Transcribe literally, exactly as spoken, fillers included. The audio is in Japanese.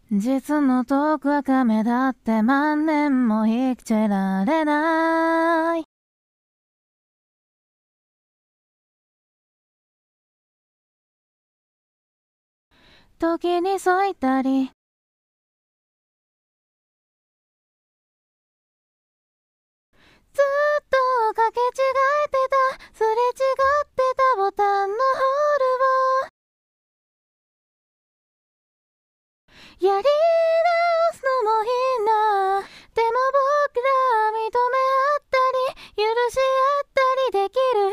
実の遠くは亀だって万年も生きてられない。時に咲いたりずっとかけ違えてた、すれ違ってたボタンのホールをやり直すのもいいな。でも僕ら認め合ったり許し合ったりできる